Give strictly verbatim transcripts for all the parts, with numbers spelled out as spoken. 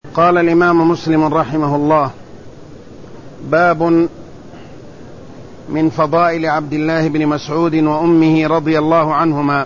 قال الإمام مسلم رحمه الله: باب من فضائل عبد الله بن مسعود وأمه رضي الله عنهما.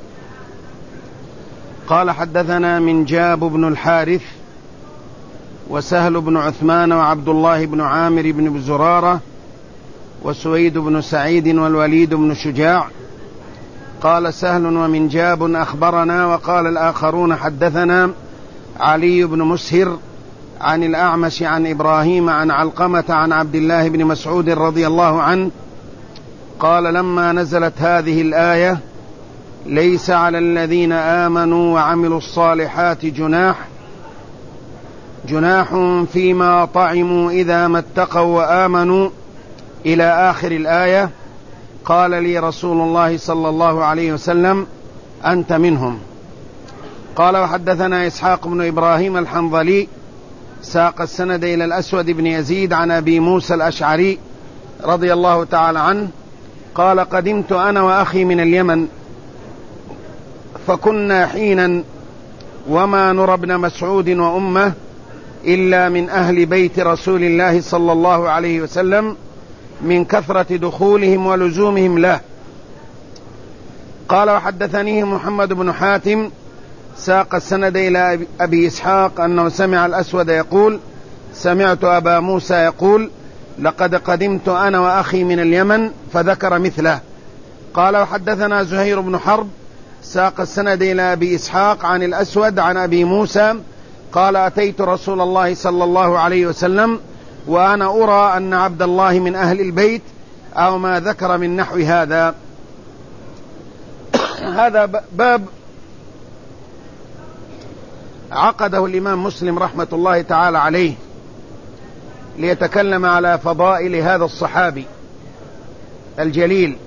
قال: حدثنا من جاب بن الحارث وسهل بن عثمان وعبد الله بن عامر بن زرارة وسويد بن سعيد والوليد بن شجاع. قال سهل: ومن جاب أخبرنا. وقال الآخرون: حدثنا علي بن مسهر عن الأعمش عن إبراهيم عن علقمة عن عبد الله بن مسعود رضي الله عنه قال: لما نزلت هذه الآية: ليس على الذين آمنوا وعملوا الصالحات جناح جناح فيما طعموا إذا ما اتقوا وآمنوا إلى آخر الآية، قال لي رسول الله صلى الله عليه وسلم: أنت منهم. قال: وحدثنا إسحاق بن إبراهيم الحنظلي ساق السند إلى الأسود بن يزيد عن أبي موسى الأشعري رضي الله تعالى عنه قال: قدمت أنا وأخي من اليمن، فكنا حينا وما نرى ابن مسعود وأمه إلا من أهل بيت رسول الله صلى الله عليه وسلم من كثرة دخولهم ولزومهم له. قال: وحدثنيه محمد بن حاتم ساق السند إلى أبي إسحاق أنه سمع الأسود يقول: سمعت أبا موسى يقول: لقد قدمت أنا وأخي من اليمن، فذكر مثله. قال: وحدثنا زهير بن حرب ساق السند إلى أبي إسحاق عن الأسود عن أبي موسى قال: أتيت رسول الله صلى الله عليه وسلم وأنا أرى أن عبد الله من أهل البيت أو ما ذكر من نحو هذا. هذا باب عقده الإمام مسلم رحمة الله تعالى عليه ليتكلم على فضائل هذا الصحابي الجليل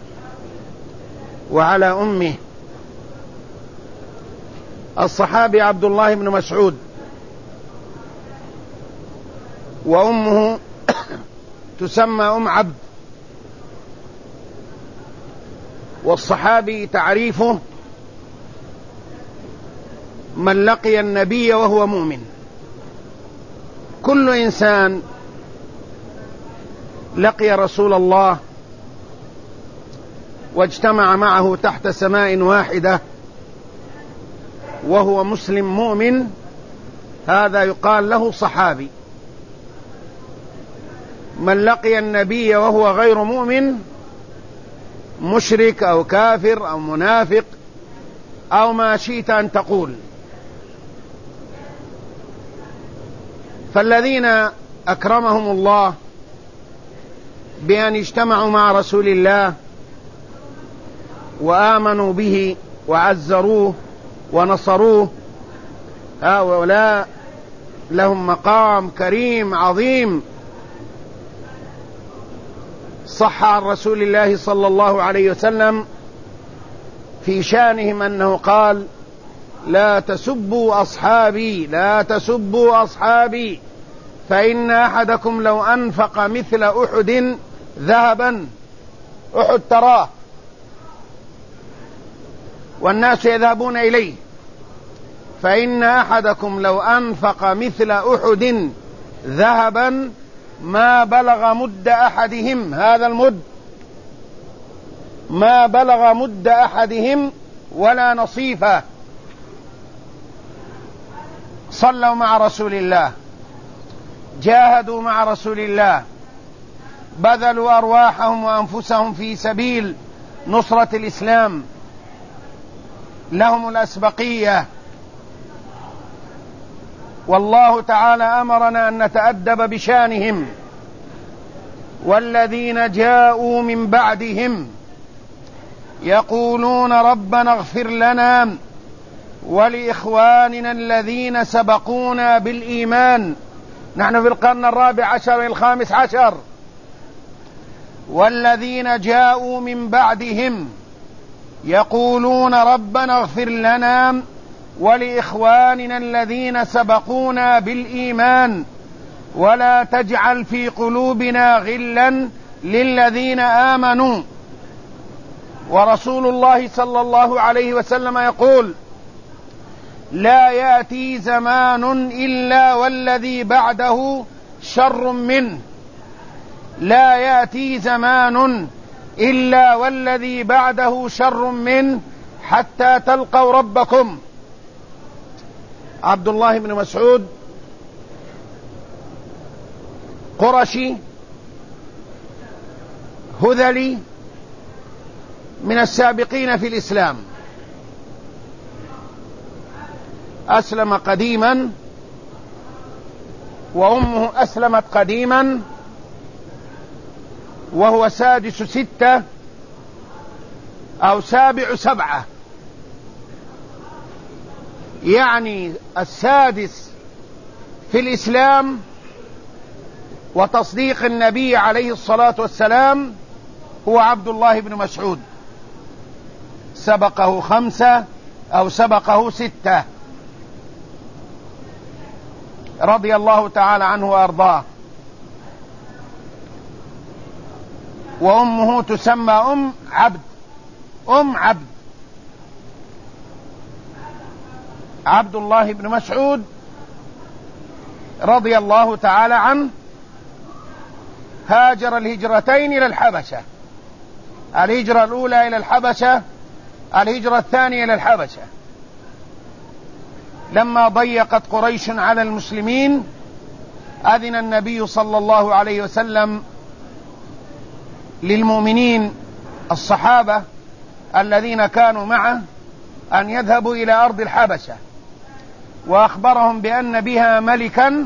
وعلى أمه. الصحابي عبد الله بن مسعود، وأمه تسمى أم عبد. والصحابي تعريفه: من لقي النبي وهو مؤمن. كل إنسان لقي رسول الله واجتمع معه تحت سماء واحدة وهو مسلم مؤمن، هذا يقال له صحابي. من لقي النبي وهو غير مؤمن، مشرك أو كافر أو منافق أو ما شئت أن تقول. فالذين أكرمهم الله بأن اجتمعوا مع رسول الله وآمنوا به وعزروه ونصروه، هؤلاء لهم مقام كريم عظيم. صح عن رسول الله صلى الله عليه وسلم في شانهم أنه قال: لا تسبوا أصحابي لا تسبوا أصحابي فإن أحدكم لو أنفق مثل أحد ذهبا، أحد تراه والناس يذهبون إليه، فإن أحدكم لو أنفق مثل أحد ذهبا ما بلغ مد أحدهم، هذا المد ما بلغ مد أحدهم ولا نصيفه. صلوا مع رسول الله، جاهدوا مع رسول الله، بذلوا أرواحهم وأنفسهم في سبيل نصرة الإسلام، لهم الأسبقية. والله تعالى أمرنا أن نتأدب بشانهم. والذين جاءوا من بعدهم يقولون ربنا اغفر لنا ولإخواننا الذين سبقونا بالإيمان. نحن في القرن الرابع عشر والخامس عشر. والذين جاءوا من بعدهم يقولون ربنا اغفر لنا ولإخواننا الذين سبقونا بالإيمان ولا تجعل في قلوبنا غلا للذين آمنوا. ورسول الله صلى الله عليه وسلم يقول: لا يأتي زمان إلا والذي بعده شر منه، لا يأتي زمان إلا والذي بعده شر منه حتى تلقوا ربكم. عبد الله بن مسعود قرشي هذلي من السابقين في الإسلام، أسلم قديما وأمه أسلمت قديما، وهو سادس ستة أو سابع سبعة، يعني السادس في الإسلام وتصديق النبي عليه الصلاة والسلام هو عبد الله بن مسعود، سبقه خمسة أو سبقه ستة رضي الله تعالى عنه وأرضاه. وأمه تسمى أم عبد، أم عبد عبد الله بن مسعود رضي الله تعالى عنه هاجر الهجرتين إلى الحبشة، الهجرة الأولى إلى الحبشة، الهجرة الثانية إلى الحبشة، لما ضيقت قريش على المسلمين أذن النبي صلى الله عليه وسلم للمؤمنين الصحابة الذين كانوا معه أن يذهبوا إلى أرض الحبشة، وأخبرهم بأن بها ملكا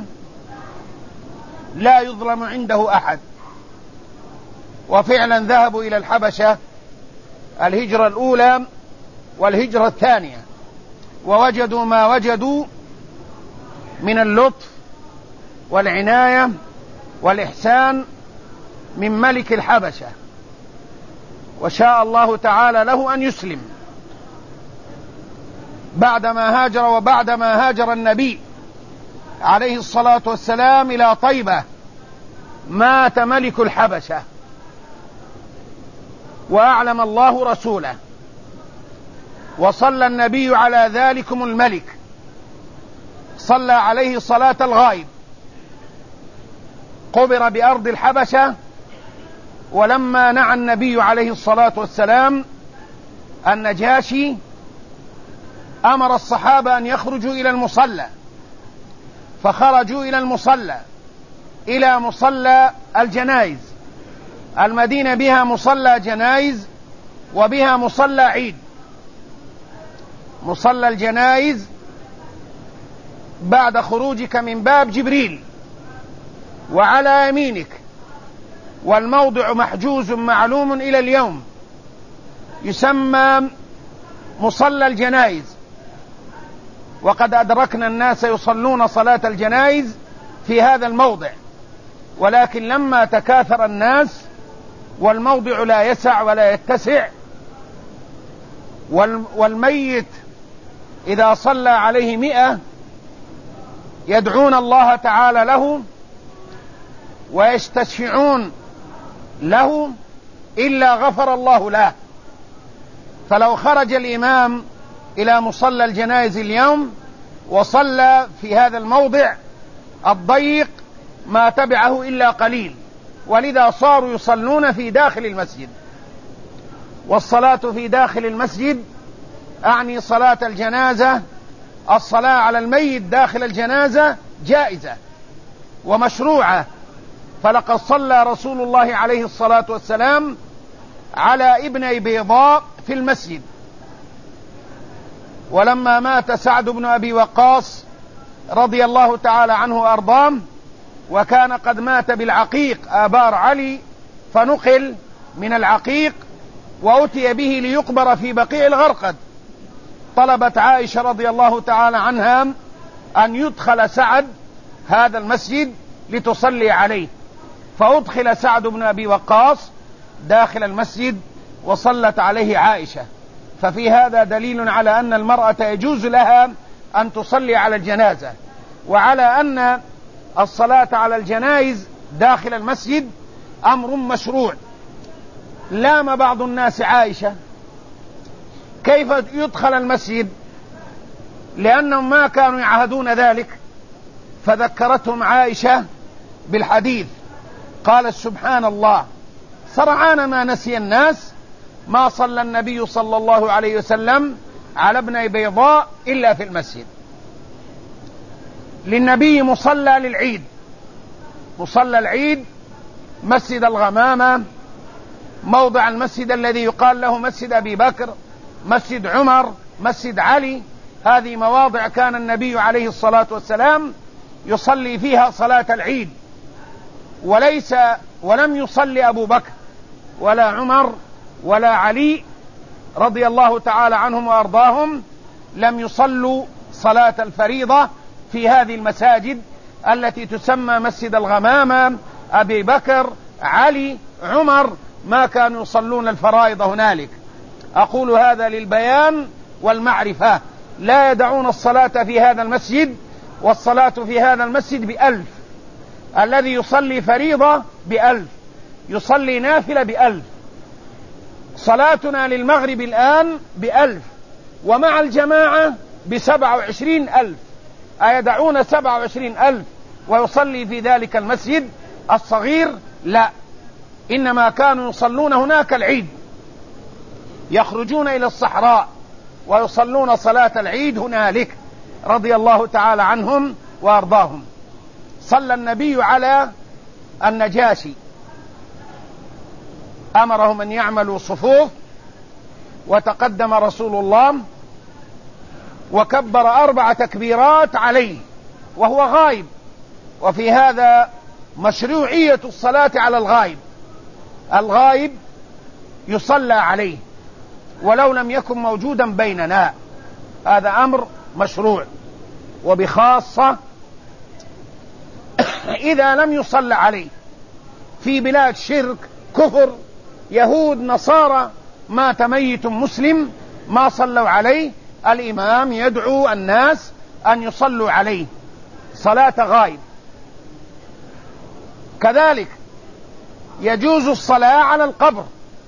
لا يظلم عنده أحد. وفعلا ذهبوا إلى الحبشة الهجرة الأولى والهجرة الثانية، ووجدوا ما وجدوا من اللطف والعناية والإحسان من ملك الحبشة، وشاء الله تعالى له أن يسلم بعدما هاجر. وبعدما هاجر النبي عليه الصلاة والسلام إلى طيبة مات ملك الحبشة، وأعلم الله رسوله، وصلى النبي على ذلكم الملك، صلى عليه صلاة الغائب، قبر بأرض الحبشة. ولما نعى النبي عليه الصلاة والسلام النجاشي أمر الصحابة أن يخرجوا إلى المصلى، فخرجوا إلى المصلى، إلى مصلى الجنائز. المدينة بها مصلى جنائز وبها مصلى عيد. مصلى الجنائز بعد خروجك من باب جبريل وعلى يمينك، والموضع محجوز معلوم إلى اليوم، يسمى مصلى الجنائز. وقد أدركنا الناس يصلون صلاة الجنائز في هذا الموضع، ولكن لما تكاثر الناس والموضع لا يسع ولا يتسع، والميت إذا صلى عليه مئة يدعون الله تعالى له ويستشفعون له إلا غفر الله له. فلو خرج الإمام إلى مصلى الجنائز اليوم وصلى في هذا الموضع الضيق ما تبعه إلا قليل، ولذا صاروا يصلون في داخل المسجد. والصلاة في داخل المسجد أعني صلاة الجنازة، الصلاة على الميت داخل الجنازة جائزة ومشروعة، فلقد صلى رسول الله عليه الصلاة والسلام على ابني بيضاء في المسجد. ولما مات سعد بن أبي وقاص رضي الله تعالى عنه وأرضاه، وكان قد مات بالعقيق آبار علي، فنقل من العقيق وأتي به ليقبر في بقيع الغرقد، طلبت عائشة رضي الله تعالى عنها أن يدخل سعد هذا المسجد لتصلي عليه، فأدخل سعد بن أبي وقاص داخل المسجد وصلت عليه عائشة. ففي هذا دليل على أن المرأة يجوز لها أن تصلي على الجنازة، وعلى أن الصلاة على الجنائز داخل المسجد أمر مشروع. لام بعض الناس عائشة كيف يدخل المسجد لأنهم ما كانوا يعهدون ذلك، فذكرتهم عائشة بالحديث، قالت سبحان الله سرعان ما نسي الناس ما صلى النبي صلى الله عليه وسلم على ابن بيضاء إلا في المسجد. للنبي مصلى للعيد، مصلى العيد مسجد الغمامة، موضع المسجد الذي يقال له مسجد أبي بكر، مسجد عمر، مسجد علي، هذه مواضع كان النبي عليه الصلاة والسلام يصلي فيها صلاة العيد، وليس ولم يصلي أبو بكر ولا عمر ولا علي رضي الله تعالى عنهم وأرضاهم، لم يصلوا صلاة الفريضة في هذه المساجد التي تسمى مسجد الغمامة، أبي بكر، علي، عمر، ما كانوا يصلون الفرائض هنالك. أقول هذا للبيان والمعرفة، لا يدعون الصلاة في هذا المسجد، والصلاة في هذا المسجد بألف، الذي يصلي فريضة بألف، يصلي نافلة بألف، صلاتنا للمغرب الآن بألف، ومع الجماعة بسبع وعشرين ألف. أيدعون سبع وعشرين ألف ويصلي في ذلك المسجد الصغير؟ لا، إنما كانوا يصلون هناك العيد، يخرجون إلى الصحراء ويصلون صلاة العيد هنالك رضي الله تعالى عنهم وأرضاهم. صلى النبي على النجاشي، أمرهم أن يعملوا صفوف، وتقدم رسول الله وكبر أربع تكبيرات عليه وهو غائب، وفي هذا مشروعية الصلاة على الغائب، الغائب يصلى عليه ولو لم يكن موجودا بيننا، هذا أمر مشروع. وبخاصة إذا لم يصلى عليه في بلاد شرك، كفر، يهود، نصارى، مات ميت مسلم ما صلوا عليه، الإمام يدعو الناس أن يصلوا عليه صلاة غائب. كذلك يجوز الصلاة على القبر،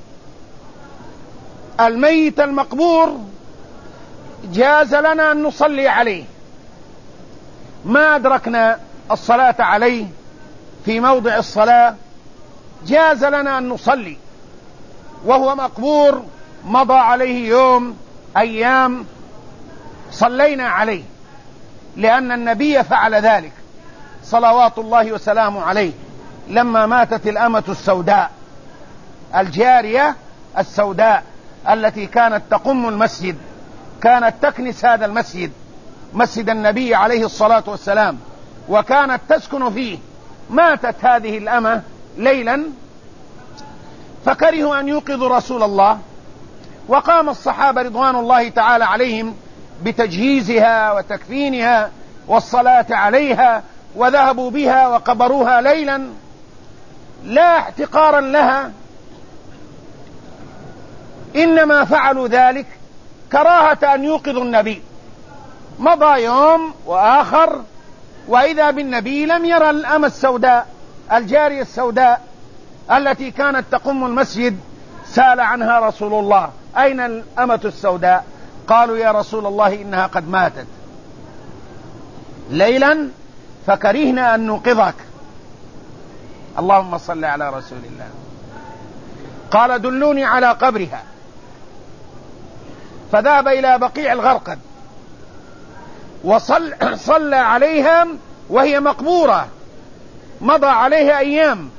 الميت المقبور جاز لنا أن نصلي عليه، ما أدركنا الصلاة عليه في موضع الصلاة جاز لنا أن نصلي، وهو مقبور مضى عليه يوم أيام صلينا عليه، لأن النبي فعل ذلك صلوات الله وسلامه عليه لما ماتت الأمة السوداء، الجارية السوداء التي كانت تقم المسجد، كانت تكنس هذا المسجد، مسجد النبي عليه الصلاة والسلام، وكانت تسكن فيه. ماتت هذه الأمة ليلا، فكرهوا أن يوقظوا رسول الله، وقام الصحابة رضوان الله تعالى عليهم بتجهيزها وتكفينها والصلاة عليها، وذهبوا بها وقبروها ليلا لا احتقارا لها، إنما فعلوا ذلك كراهة أن يوقظوا النبي. مضى يوم وآخر وإذا بالنبي لم يرى الأمة السوداء، الجارية السوداء التي كانت تقم المسجد. سأل عنها رسول الله: أين الأمة السوداء؟ قالوا: يا رسول الله إنها قد ماتت ليلا فكرهنا أن نوقظك. اللهم صل على رسول الله. قال: دلوني على قبرها. فذهب إلى بقيع الغرقد وصلى عليها وهي مقبورة، مضى عليها أيام،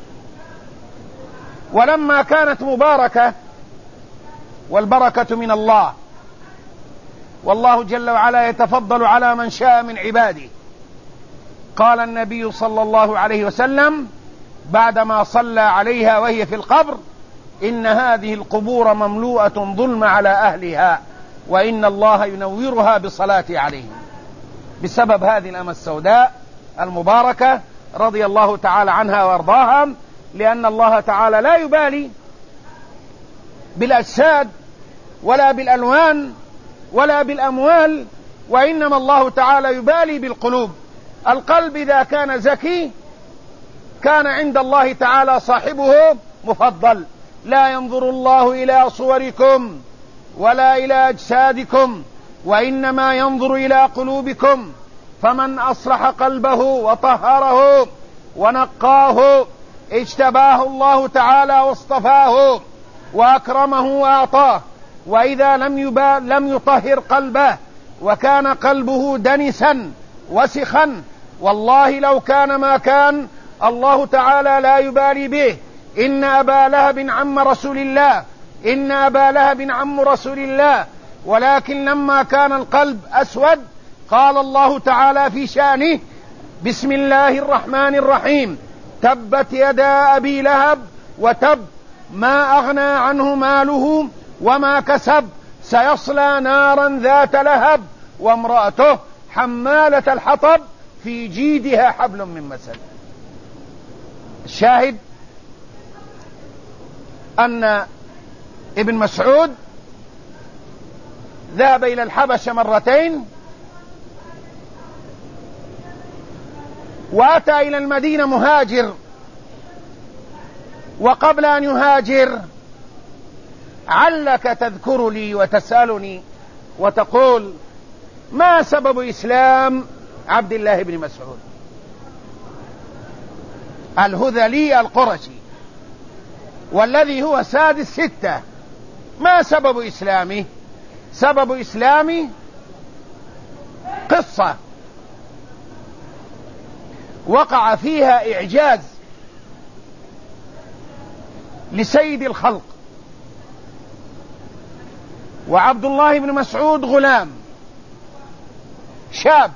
ولما كانت مباركة، والبركة من الله، والله جل وعلا يتفضل على من شاء من عباده، قال النبي صلى الله عليه وسلم بعدما صلى عليها وهي في القبر: إن هذه القبور مملوءة ظلم على أهلها، وإن الله ينورها بصلاة عليهم. بسبب هذه الأمة السوداء المباركة رضي الله تعالى عنها وارضاها، لأن الله تعالى لا يبالي بالأجساد ولا بالألوان ولا بالأموال، وإنما الله تعالى يبالي بالقلوب. القلب إذا كان زكي كان عند الله تعالى صاحبه مفضل. لا ينظر الله إلى صوركم ولا إلى أجسادكم، وإنما ينظر إلى قلوبكم، فمن أصلح قلبه وطهره ونقاه اجتباه الله تعالى واصطفاه وأكرمه وأعطاه. وإذا لم يبال لم يطهر قلبه وكان قلبه دنسا وسخا، والله لو كان ما كان الله تعالى لا يبالي به. إن أبا لهب عم رسول الله إن أبا لهب عم رسول الله ولكن لما كان القلب أسود قال الله تعالى في شأنه: بسم الله الرحمن الرحيم، تبت يدا أبي لهب وتب، ما أغنى عنه ماله وما كسب، سيصلى نارا ذات لهب، وامرأته حمالة الحطب، في جيدها حبل من مسد. الشاهد أن ابن مسعود ذهب إلى الحبشة مرتين، وأتى إلى المدينة مهاجر، وقبل أن يهاجر علك تذكر لي وتسألني وتقول: ما سبب إسلام عبد الله بن مسعود الهذلي القرشي، والذي هو سادس ستة؟ ما سبب إسلامه؟ سبب إسلامه قصة وقع فيها إعجاز لسيد الخلق، وعبد الله بن مسعود غلام شاب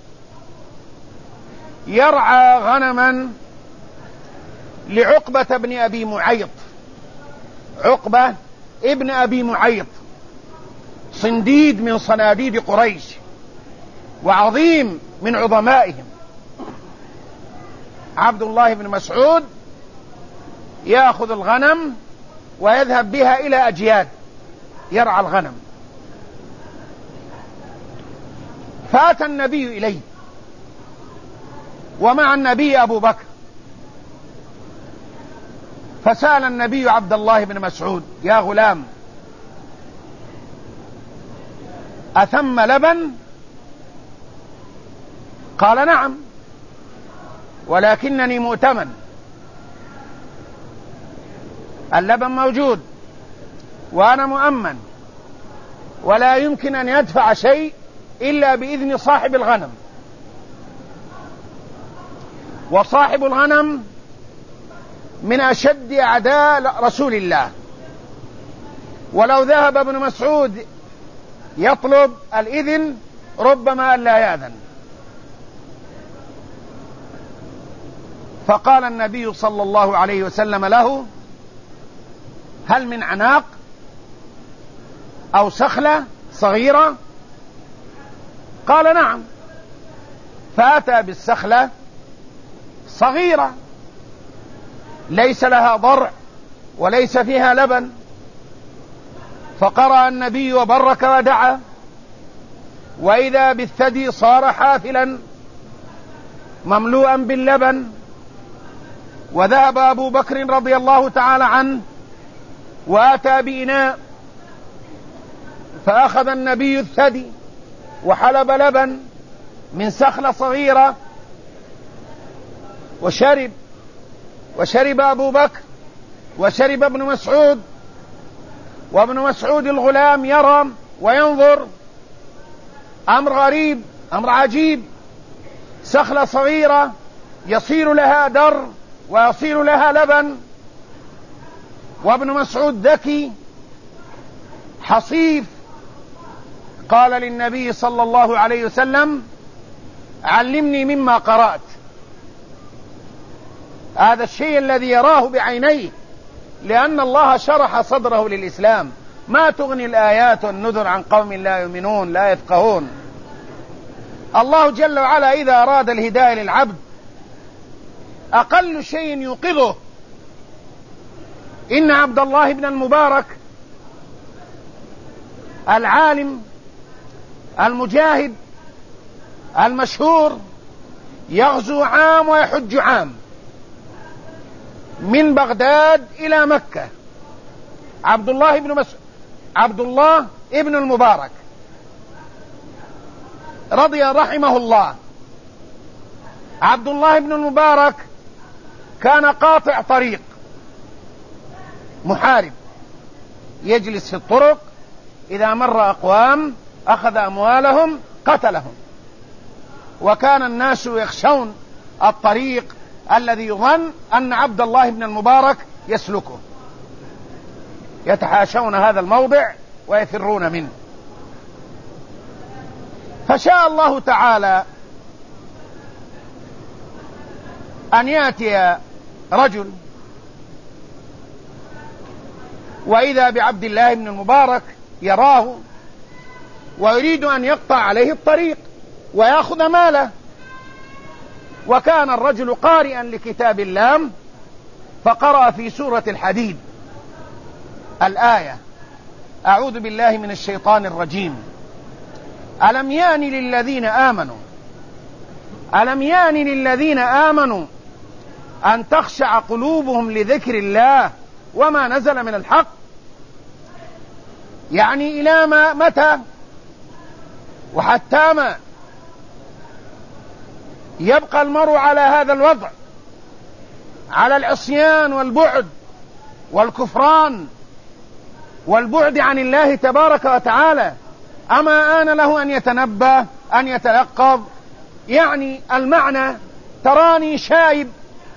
يرعى غنما لعقبة بن أبي معيط. عقبة ابن أبي معيط صنديد من صناديد قريش وعظيم من عظمائهم. عبد الله بن مسعود يأخذ الغنم ويذهب بها إلى أجياد يرعى الغنم. فأتى النبي إليه ومع النبي أبو بكر، فسأل النبي عبد الله بن مسعود: يا غلام، أثم لبن؟ قال: نعم، ولكنني مؤتمن، اللبن موجود وأنا مؤمن، ولا يمكن أن يدفع شيء إلا بإذن صاحب الغنم، وصاحب الغنم من أشد أعداء رسول الله، ولو ذهب ابن مسعود يطلب الإذن ربما ألا يأذن. فقال النبي صلى الله عليه وسلم له: هل من عناق أو سخلة صغيرة؟ قال: نعم. فأتى بالسخلة صغيرة ليس لها ضرع وليس فيها لبن، فقرأ النبي وبرك ودعا، وإذا بالثدي صار حافلا مملوءا باللبن. وذهب أبو بكر رضي الله تعالى عنه وأتى بإناء، فأخذ النبي الثدي وحلب لبن من سخلة صغيرة وشرب، وشرب أبو بكر وشرب ابن مسعود، وابن مسعود الغلام يرى وينظر. أمر غريب، أمر عجيب، سخلة صغيرة يصير لها در ويصير لها لبن، وابن مسعود ذكي حصيف. قال للنبي صلى الله عليه وسلم: علمني مما قرأت. هذا الشيء الذي يراه بعينيه، لأن الله شرح صدره للإسلام. ما تغني الآيات والنذر عن قوم لا يؤمنون لا يفقهون. الله جل وعلا إذا أراد الهداية للعبد أقل شيء يوقظه. إن عبد الله بن المبارك العالم المجاهد المشهور يغزو عام ويحج عام من بغداد إلى مكة. عبد الله بن مس... عبد الله ابن المبارك رضي رحمه الله. عبد الله بن المبارك كان قاطع طريق، محارب، يجلس في الطرق، إذا مر أقوام أخذ أموالهم قتلهم. وكان الناس يخشون الطريق الذي يظن أن عبد الله بن المبارك يسلكه، يتحاشون هذا الموضع ويفرون منه. فشاء الله تعالى أن يأتي رجل وإذا بعبد الله بن المبارك يراه ويريد أن يقطع عليه الطريق ويأخذ ماله. وكان الرجل قارئا لكتاب الله، فقرأ في سورة الحديد الآية: أعوذ بالله من الشيطان الرجيم، ألم يان للذين آمنوا ألم يان للذين آمنوا أن تخشع قلوبهم لذكر الله وما نزل من الحق. يعني إلى ما متى وحتى ما يبقى المرء على هذا الوضع، على العصيان والبعد والكفران والبعد عن الله تبارك وتعالى؟ أما آن له أن يتنبه، أن يتيقظ؟ يعني المعنى تراني شايب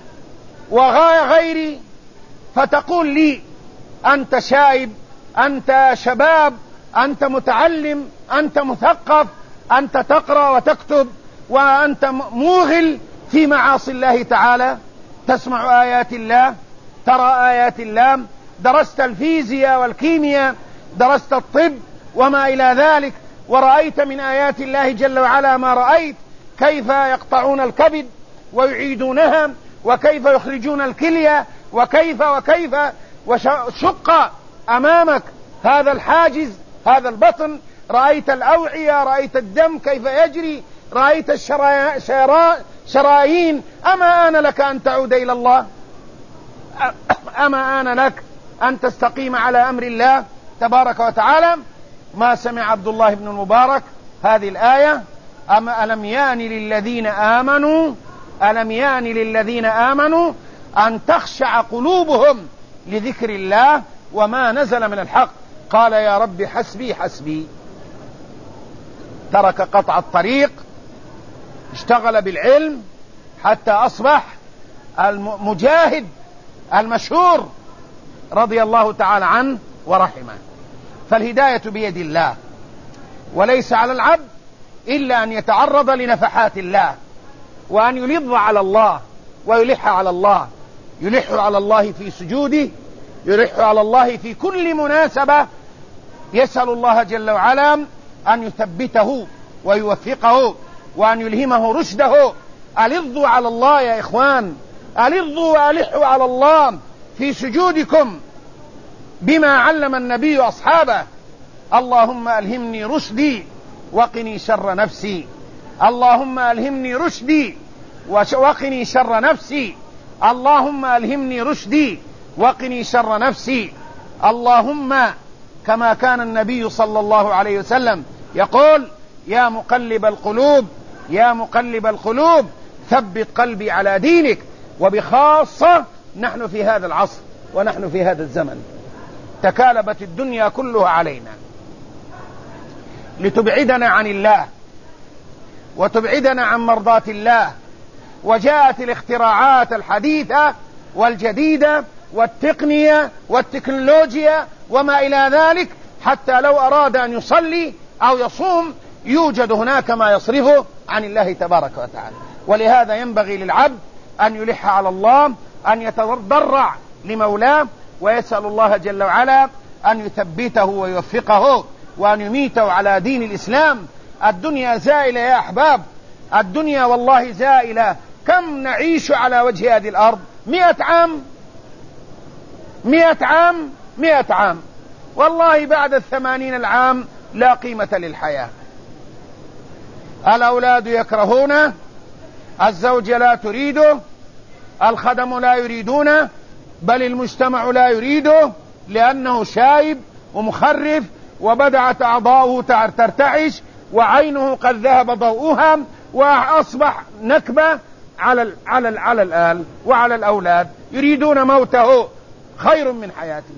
وغيري فتقول لي أنت شايب، أنت شباب، أنت متعلم، أنت مثقف، أنت تقرأ وتكتب، وأنت موغل في معاصي الله تعالى، تسمع آيات الله، ترى آيات الله، درست الفيزياء والكيمياء، درست الطب وما إلى ذلك، ورأيت من آيات الله جل وعلا ما رأيت، كيف يقطعون الكبد ويعيدونها، وكيف يخرجون الكلية، وكيف وكيف وشق أمامك هذا الحاجز، هذا البطن، رأيت الأوعية، رأيت الدم كيف يجري، رأيت الشرايين. أما آن لك أن تعود إلى الله؟ أما آن لك أن تستقيم على أمر الله تبارك وتعالى؟ ما سمع عبد الله بن المبارك هذه الآية: أما ألم يان للذين آمنوا ألم يان للذين آمنوا أن تخشع قلوبهم لذكر الله وما نزل من الحق. قال يا رب حسبي حسبي. ترك قطع الطريق، اشتغل بالعلم حتى أصبح المجاهد المشهور رضي الله تعالى عنه ورحمه. فالهداية بيد الله، وليس على العبد إلا أن يتعرض لنفحات الله، وأن يلظ على الله ويلح على الله، يلح على الله في سجوده، يلح على الله في كل مناسبة، يسأل الله جل وعلا أن يثبته ويوفقه وأن يلهمه رشده. ألظوا على الله يا إخوان، ألظوا وألحوا على الله في سجودكم بما علم النبي أصحابه: اللهم ألهمني رشدي وقني شر نفسي، اللهم ألهمني رشدي وقني شر نفسي، اللهم ألهمني رشدي وقني شر نفسي. اللهم، كما كان النبي صلى الله عليه وسلم يقول: يا مقلب القلوب يا مقلب القلوب ثبت قلبي على دينك. وبخاصة نحن في هذا العصر ونحن في هذا الزمن تكالبت الدنيا كلها علينا لتبعدنا عن الله وتبعدنا عن مرضاة الله، وجاءت الاختراعات الحديثة والجديدة والتقنية والتكنولوجيا وما إلى ذلك، حتى لو أراد أن يصلي أو يصوم يوجد هناك ما يصرفه عن الله تبارك وتعالى. ولهذا ينبغي للعبد أن يلح على الله، أن يتضرع لمولاه، ويسأل الله جل وعلا أن يثبته ويوفقه وأن يميته على دين الإسلام. الدنيا زائلة يا أحباب، الدنيا والله زائلة. كم نعيش على وجه هذه الأرض؟ مئة عام مئة عام مئة عام والله بعد الثمانين العام لا قيمة للحياة. الأولاد يكرهونه، الزوجة لا تريده، الخدم لا يريدونه، بل المجتمع لا يريده، لأنه شايب ومخرف وبدعت أعضاؤه ترتعش وعينه قد ذهب ضوءها وأصبح نكبة على على على الآل وعلى الأولاد، يريدون موته خير من حياته.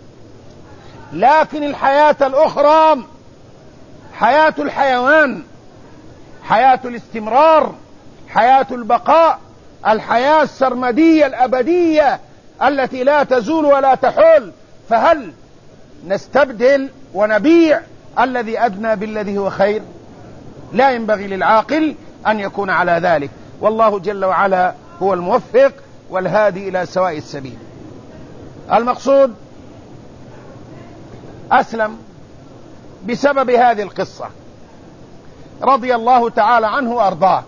لكن الحياة الأخرى حياة الحيوان، حياة الاستمرار، حياة البقاء، الحياة السرمدية الأبدية التي لا تزول ولا تحول. فهل نستبدل ونبيع الذي أدنى بالذي هو خير؟ لا ينبغي للعاقل أن يكون على ذلك، والله جل وعلا هو الموفق والهادي إلى سواء السبيل. المقصود أسلم بسبب هذه القصة رضي الله تعالى عنه وأرضاه،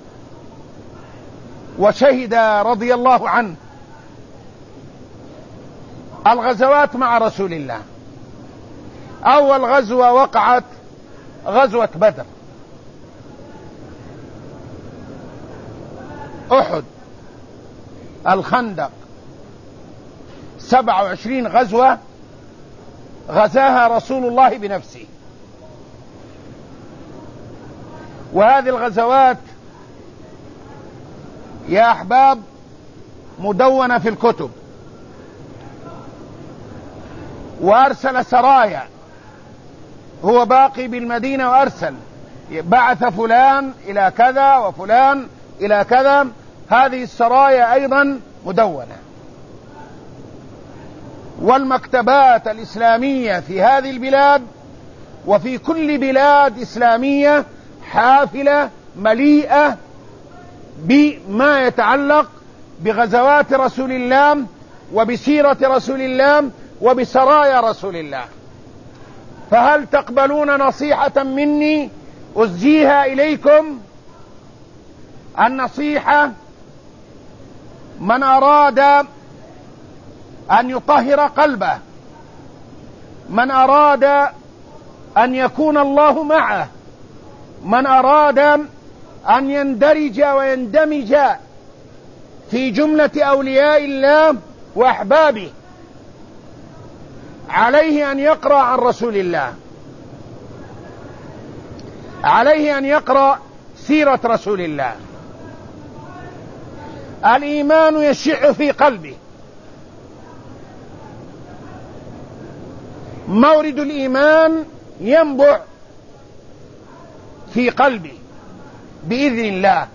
وشهد رضي الله عنه الغزوات مع رسول الله. أول غزوة وقعت غزوة بدر، أحد، الخندق، سبع وعشرين غزوة غزاها رسول الله بنفسه. وهذه الغزوات يا أحباب مدونة في الكتب، وأرسل سرايا، هو باقي بالمدينة وأرسل بعث فلان إلى كذا وفلان إلى كذا. هذه السرايا أيضا مدونة، والمكتبات الإسلامية في هذه البلاد وفي كل بلاد إسلامية حافلة مليئة بما يتعلق بغزوات رسول الله وبسيرة رسول الله وبسرايا رسول الله. فهل تقبلون نصيحة مني أزجيها إليكم؟ النصيحة: من أراد أن يطهر قلبه، من أراد أن يكون الله معه، من أراد أن يندرج ويندمج في جملة أولياء الله وأحبابه، عليه أن يقرأ عن رسول الله، عليه أن يقرأ سيرة رسول الله. الإيمان يشع في قلبه، مورد الإيمان ينبع في قلبي بإذن الله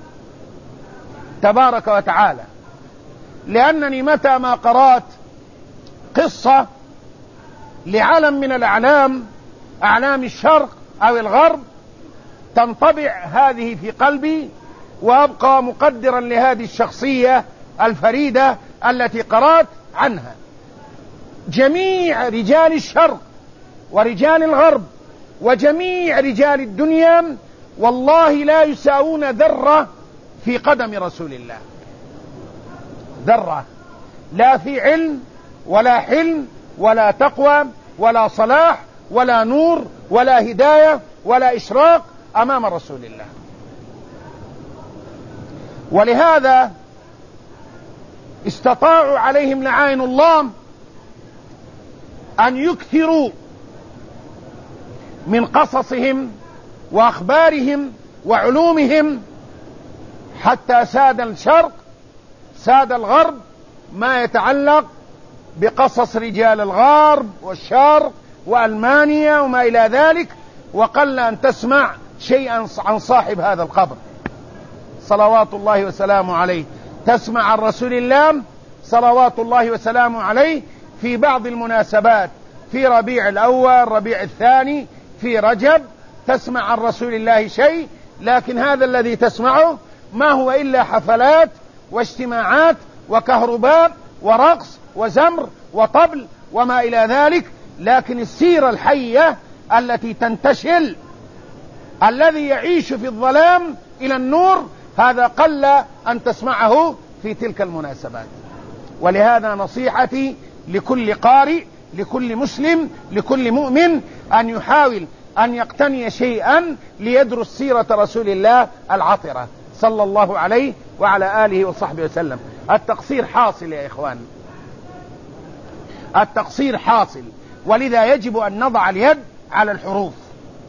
تبارك وتعالى. لأنني متى ما قرأت قصة لعلم من الأعلام، أعلام الشرق أو الغرب، تنطبع هذه في قلبي، وأبقى مقدرا لهذه الشخصية الفريدة التي قرأت عنها. جميع رجال الشرق ورجال الغرب وجميع رجال الدنيا والله لا يساوون ذرة في قدم رسول الله، ذرة، لا في علم ولا حلم ولا تقوى ولا صلاح ولا نور ولا هداية ولا إشراق أمام رسول الله. ولهذا استطاعوا عليهم لعائن الله أن يكثروا من قصصهم وأخبارهم وعلومهم، حتى ساد الشرق ساد الغرب ما يتعلق بقصص رجال الغرب والشرق وألمانيا وما إلى ذلك، وقل أن تسمع شيئا عن صاحب هذا القبر صلوات الله وسلامه عليه. تسمع عن رسول الله صلوات الله وسلامه عليه في بعض المناسبات، في ربيع الأول، ربيع الثاني، في رجب، تسمع عن رسول الله شيء، لكن هذا الذي تسمعه ما هو إلا حفلات واجتماعات وكهرباء ورقص وزمر وطبل وما إلى ذلك. لكن السيرة الحية التي تنتشل، الذي يعيش في الظلام إلى النور، هذا قل أن تسمعه في تلك المناسبات. ولهذا نصيحتي لكل قارئ، لكل مسلم، لكل مؤمن، أن يحاول أن يقتني شيئا ليدرس سيرة رسول الله العطرة صلى الله عليه وعلى آله وصحبه وسلم. التقصير حاصل يا إخوان، التقصير حاصل، ولذا يجب أن نضع اليد على الحروف.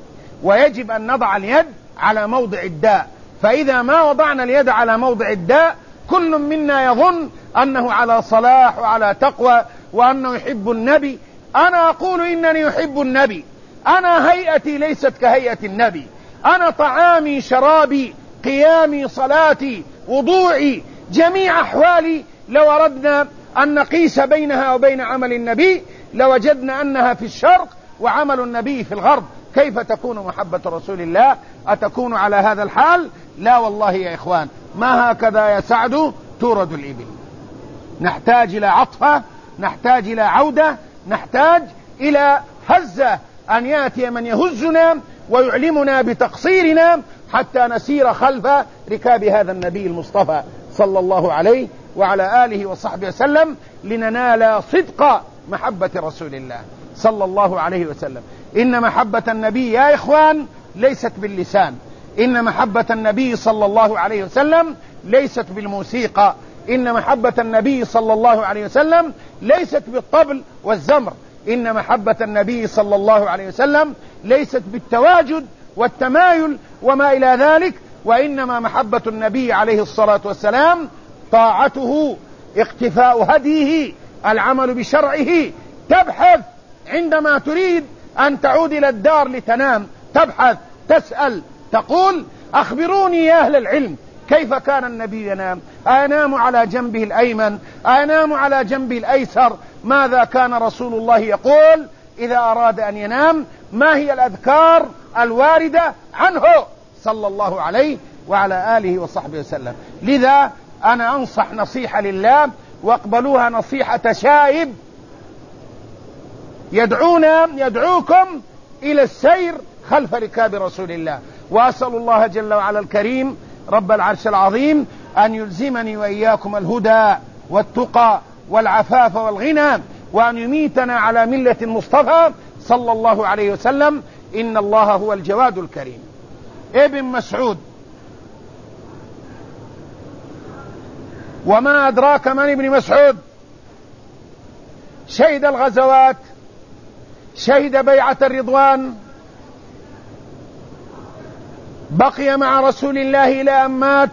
ويجب أن نضع اليد على موضع الداء، فإذا ما وضعنا اليد على موضع الداء كل منا يظن أنه على صلاح وعلى تقوى وأنه يحب النبي. أنا أقول إنني أحب النبي، أنا هيئتي ليست كهيئة النبي، أنا طعامي شرابي قيامي صلاتي وضوعي جميع أحوالي لو أردنا أن نقيس بينها وبين عمل النبي لوجدنا أنها في الشرق وعمل النبي في الغرب. كيف تكون محبة رسول الله؟ أتكون على هذا الحال؟ لا والله يا إخوان، ما هكذا يا سعد تورد الإبل. نحتاج إلى عطفة، نحتاج إلى عودة، نحتاج إلى هزة، أن يأتي من يهزنا ويعلمنا بتقصيرنا حتى نسير خلف ركاب هذا النبي المصطفى صلى الله عليه وعلى آله وصحبه وسلم لننال صدق محبة رسول الله صلى الله عليه وسلم. إن محبة النبي يا إخوان ليست باللسان، إن محبة النبي صلى الله عليه وسلم ليست بالموسيقى، إن محبة النبي صلى الله عليه وسلم ليست بالطبل والزمر، إن محبة النبي صلى الله عليه وسلم ليست بالتواجد والتمايل وما إلى ذلك، وإنما محبة النبي عليه الصلاة والسلام طاعته، اقتفاء هديه، العمل بشرعه. تبحث عندما تريد أن تعود إلى الدار لتنام، تبحث تسأل تقول أخبروني يا أهل العلم كيف كان النبي ينام؟ أينام على جنبه الأيمن؟ أينام على جنبه الأيسر؟ ماذا كان رسول الله يقول إذا أراد أن ينام؟ ما هي الأذكار الواردة عنه صلى الله عليه وعلى آله وصحبه وسلم؟ لذا أنا أنصح نصيحة لله، واقبلوها نصيحة شائب يدعونا يدعوكم إلى السير خلف ركاب رسول الله. وأسأل الله جل وعلا الكريم رب العرش العظيم أن يلزمني وإياكم الهدى والتقى والعفاف والغنى، وأن يميتنا على ملة المصطفى صلى الله عليه وسلم. إن الله هو الجواد الكريم. ابن مسعود، وما أدراك من ابن مسعود؟ شهد الغزوات، شهد بيعة الرضوان، بقي مع رسول الله إلى أن مات،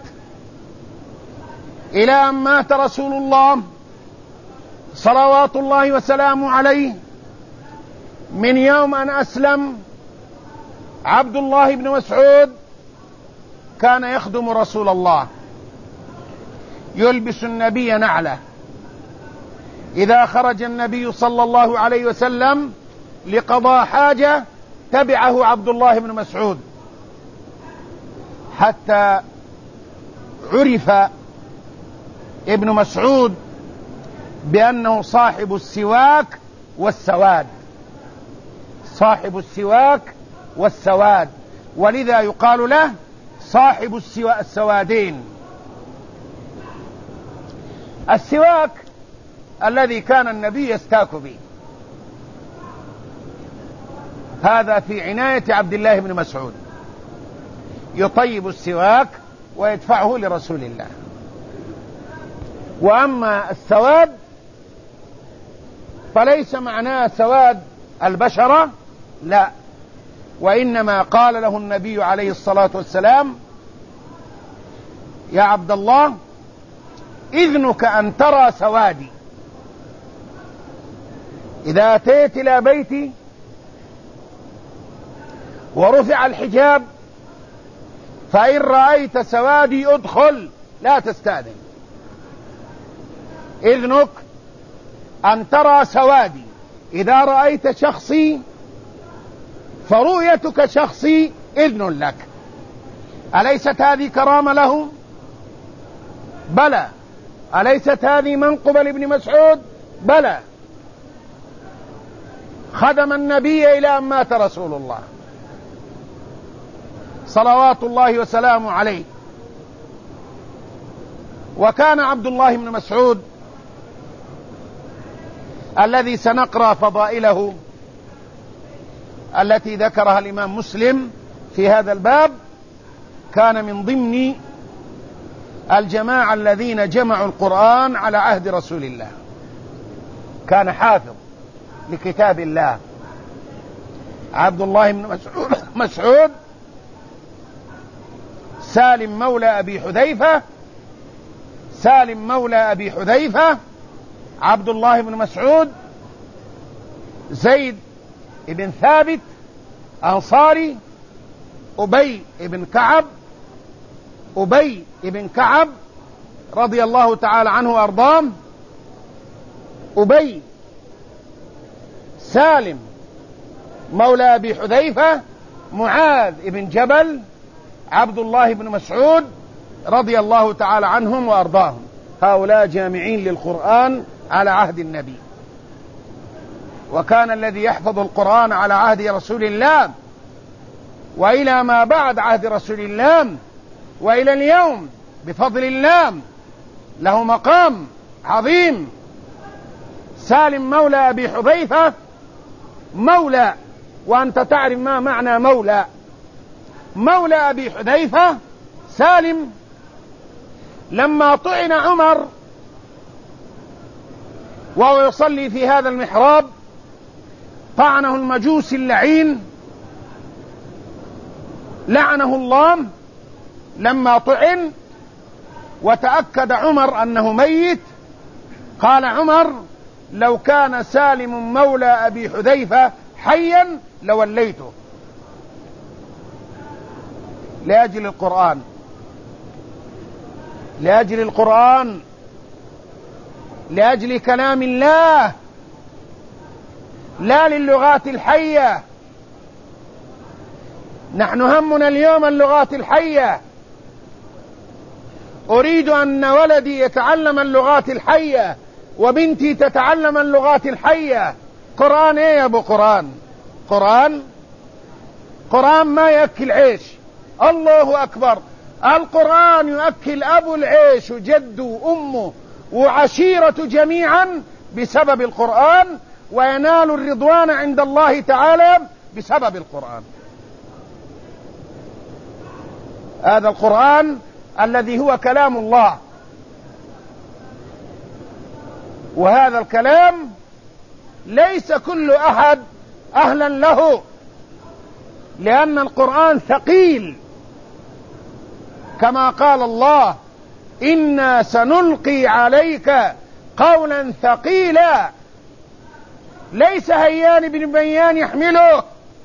إلى أن مات رسول الله صلوات الله وسلامه عليه. من يوم أن أسلم عبد الله بن مسعود كان يخدم رسول الله، يلبس النبي نعله. إذا خرج النبي صلى الله عليه وسلم لقضاء حاجة تبعه عبد الله بن مسعود، حتى عرف ابن مسعود بأنه صاحب السواك والسواد، صاحب السواك والسواد، ولذا يقال له صاحب السوادين. السواك الذي كان النبي يستاك به، هذا في عناية عبد الله بن مسعود، يطيب السواك ويدفعه لرسول الله. وأما السواد فليس معناه سواد البشرة، لا، وإنما قال له النبي عليه الصلاة والسلام: يا عبد الله إذنك أن ترى سوادي، إذا أتيت إلى بيتي ورفع الحجاب فإن رأيت سوادي ادخل لا تستأذن. إذنك أن ترى سوادي، إذا رأيت شخصي فرؤيتك شخصي إذن لك. أليست هذه كرامة له؟ بلى. أليست هذه منقبة لابن مسعود؟ بلى. خدم النبي إلى أن مات رسول الله صلوات الله وسلامه عليه. وكان عبد الله بن مسعود الذي سنقرأ فضائله التي ذكرها الإمام مسلم في هذا الباب، كان من ضمن الجماعة الذين جمعوا القرآن على عهد رسول الله، كان حافظ لكتاب الله. عبد الله بن مسعود مسعود، سالم مولى أبي حذيفة، سالم مولى أبي حذيفة، عبد الله بن مسعود، زيد بن ثابت أنصاري، أبي بن كعب، أبي بن كعب رضي الله تعالى عنه وأرضاه، أبي، سالم مولى أبي حذيفة، معاذ بن جبل، عبد الله بن مسعود رضي الله تعالى عنهم وأرضاهم. هؤلاء جامعين للقرآن على عهد النبي. وكان الذي يحفظ القرآن على عهد رسول الله وإلى ما بعد عهد رسول الله وإلى اليوم بفضل الله له مقام عظيم. سالم مولى أبي حذيفة مولى، وأنت تعرف ما معنى مولى. مولى أبي حذيفة سالم لما طعن عمر وهو يصلي في هذا المحراب، طعنه المجوسي اللعين لعنه الله لما طعن، وتأكد عمر أنه ميت. قال عمر: لو كان سالم مولى أبي حذيفة حيا لوليته. لأجل القرآن، لأجل القرآن، لأجل كلام الله، لا للغات الحية. نحن همنا اليوم اللغات الحية. أريد أن ولدي يتعلم اللغات الحية وبنتي تتعلم اللغات الحية. قرآن ايه يا ابو قرآن؟ قرآن قرآن ما يأكل عيش. الله أكبر. القرآن يؤكل أبو العيش وجده وأمه وعشيرة جميعا بسبب القرآن، وينال الرضوان عند الله تعالى بسبب القرآن. هذا القرآن الذي هو كلام الله، وهذا الكلام ليس كل أحد أهلا له، لأن القرآن ثقيل، كما قال الله: إنا سنلقي عليك قولا ثقيلا. ليس هيان بن بيان يحمله،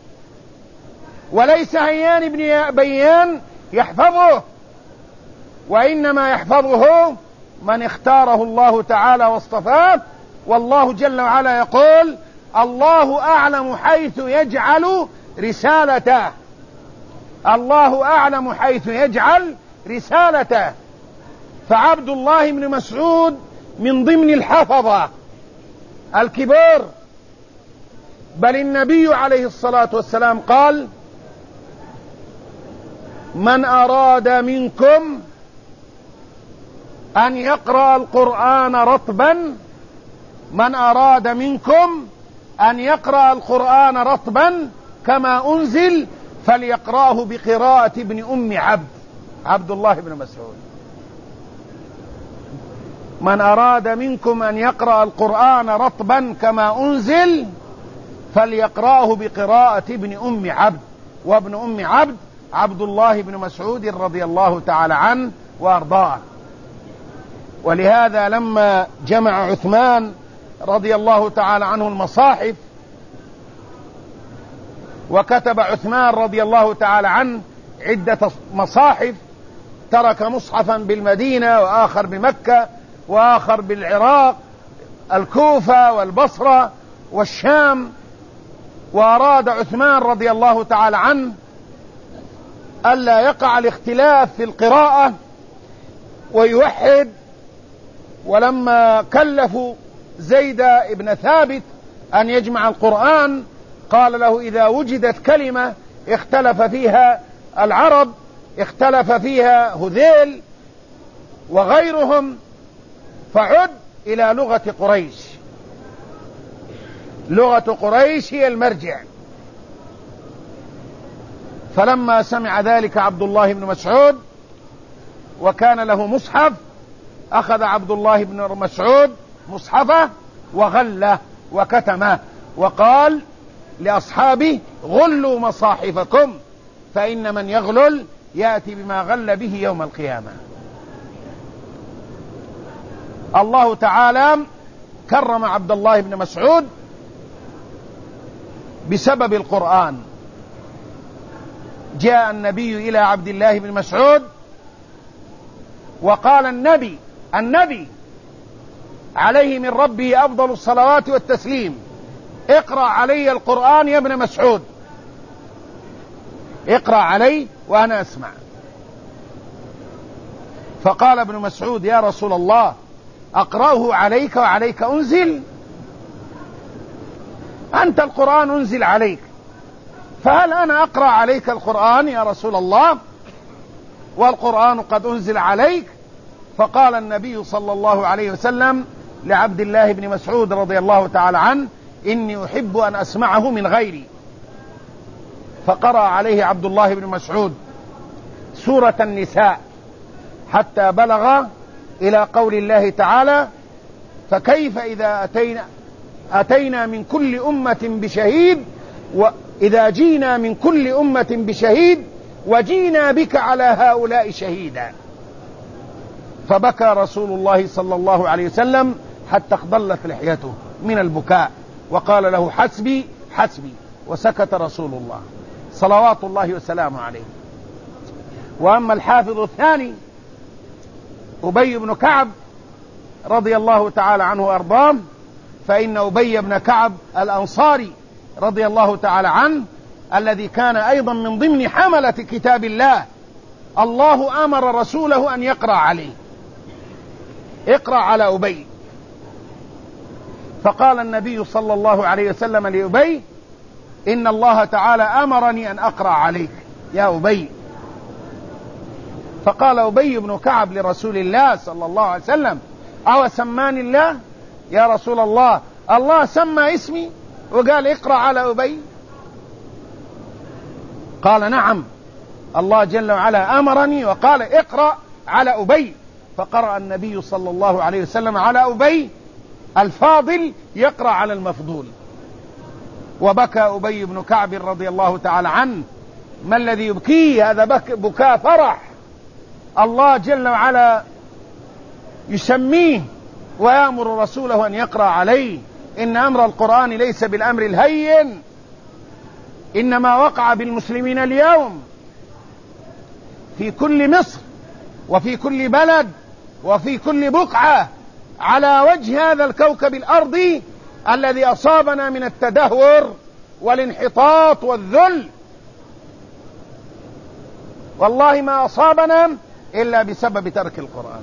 وليس هيان بن بيان يحفظه، وإنما يحفظه من اختاره الله تعالى واصطفاه. والله جل وعلا يقول: الله أعلم حيث يجعل رسالته. الله أعلم حيث يجعل رسالته. فعبد الله بن مسعود من ضمن الحفظة الكبار، بل النبي عليه الصلاة والسلام قال: من أراد منكم أن يقرأ القرآن رطبا من أراد منكم أن يقرأ القرآن رطبا كما أنزل فليقرأه بقراءة ابن أم عبد، عبد الله بن مسعود. من أراد منكم أن يقرأ القرآن رطبا كما أنزل فليقرأه بقراءة ابن أم عبد، وابن أم عبد عبد الله بن مسعود رضي الله تعالى عنه وأرضاه. ولهذا لما جمع عثمان رضي الله تعالى عنه المصاحف، وكتب عثمان رضي الله تعالى عنه عدة مصاحف، ترك مصحفا بالمدينة وآخر بمكة وآخر بالعراق، الكوفة والبصرة والشام. وأراد عثمان رضي الله تعالى عنه ألا يقع الاختلاف في القراءة ويوحد. ولما كلفوا زيد بن ثابت أن يجمع القرآن قال له: إذا وجدت كلمة اختلف فيها العرب، اختلف فيها هذيل وغيرهم، فعد إلى لغة قريش. لغة قريش هي المرجع. فلما سمع ذلك عبد الله بن مسعود وكان له مصحف، أخذ عبد الله بن مسعود مصحفه وغله وكتمه وقال: لأصحابه غلوا مصاحفكم فإن من يغلل يأتي بما غل به يوم القيامة. الله تعالى كرم عبد الله بن مسعود بسبب القرآن. جاء النبي إلى عبد الله بن مسعود وقال النبي النبي عليه من ربه أفضل الصلوات والتسليم: اقرأ علي القرآن يا ابن مسعود، اقرأ علي وأنا أسمع. فقال ابن مسعود: يا رسول الله، أقرأه عليك وعليك أنزل؟ أنت القرآن أنزل عليك، فهل أنا أقرأ عليك القرآن يا رسول الله والقرآن قد أنزل عليك؟ فقال النبي صلى الله عليه وسلم لعبد الله بن مسعود رضي الله تعالى عنه: إني أحب أن أسمعه من غيري. فقرأ عليه عبد الله بن مسعود سورة النساء حتى بلغ إلى قول الله تعالى: فكيف إذا أتينا, أتينا من كل أمة بشهيد وإذا جينا من كل أمة بشهيد وجينا بك على هؤلاء شهيدا. فبكى رسول الله صلى الله عليه وسلم حتى اخضلت لحيته من البكاء، وقال له: حسبي حسبي، وسكت رسول الله صلوات الله وسلامه عليه. وأما الحافظ الثاني أبي بن كعب رضي الله تعالى عنه وأرضاه، فإن أبي بن كعب الأنصاري رضي الله تعالى عنه الذي كان أيضا من ضمن حملة كتاب الله، الله أمر رسوله أن يقرأ عليه: اقرأ على أبي. فقال النبي صلى الله عليه وسلم لأبي: إن الله تعالى أمرني أن أقرأ عليك يا أبي. فقال أبي بن كعب لرسول الله صلى الله عليه وسلم: أو سماني الله يا رسول الله؟ الله سمى اسمي وقال اقرأ على أبي؟ قال: نعم، الله جل وعلا أمرني وقال اقرأ على أبي. فقرأ النبي صلى الله عليه وسلم على أبي الفاضل يقرأ على المفضول. وبكى أبي بن كعب رضي الله تعالى عنه. ما الذي يبكيه؟ هذا بكاء فرح. الله جل وعلا يسميه ويأمر رسوله أن يقرأ عليه. إن أمر القرآن ليس بالأمر الهين، إنما وقع بالمسلمين اليوم في كل مصر وفي كل بلد وفي كل بقعة على وجه هذا الكوكب الأرضي الذي أصابنا من التدهور والانحطاط والذل. والله ما أصابنا إلا بسبب ترك القرآن،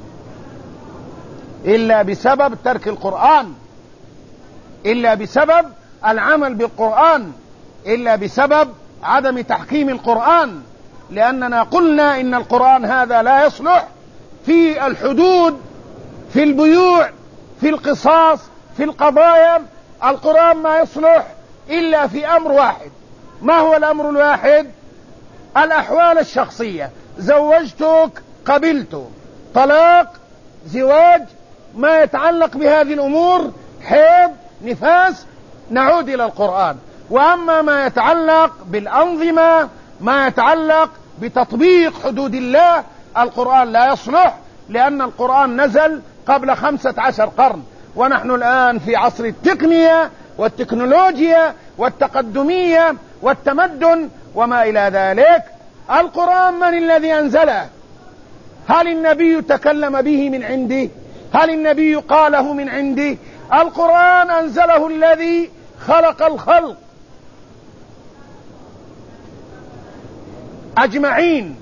إلا بسبب ترك القرآن، إلا بسبب العمل بالقرآن، إلا بسبب عدم تحكيم القرآن. لأننا قلنا إن القرآن هذا لا يصلح في الحدود، في البيوع، في القصاص، في القضايا. القرآن ما يصلح إلا في أمر واحد. ما هو الأمر الواحد؟ الأحوال الشخصية. زوجتك، قبلت، طلاق، زواج، ما يتعلق بهذه الأمور، حيض، نفاس، نعود إلى القرآن. وأما ما يتعلق بالأنظمة، ما يتعلق بتطبيق حدود الله، القرآن لا يصلح، لأن القرآن نزل قبل خمسة عشر قرن، ونحن الآن في عصر التقنية والتكنولوجيا والتقدمية والتمدن وما إلى ذلك. القرآن من الذي أنزله؟ هل النبي تكلم به من عنده؟ هل النبي قاله من عنده؟ القرآن أنزله الذي خلق الخلق أجمعين،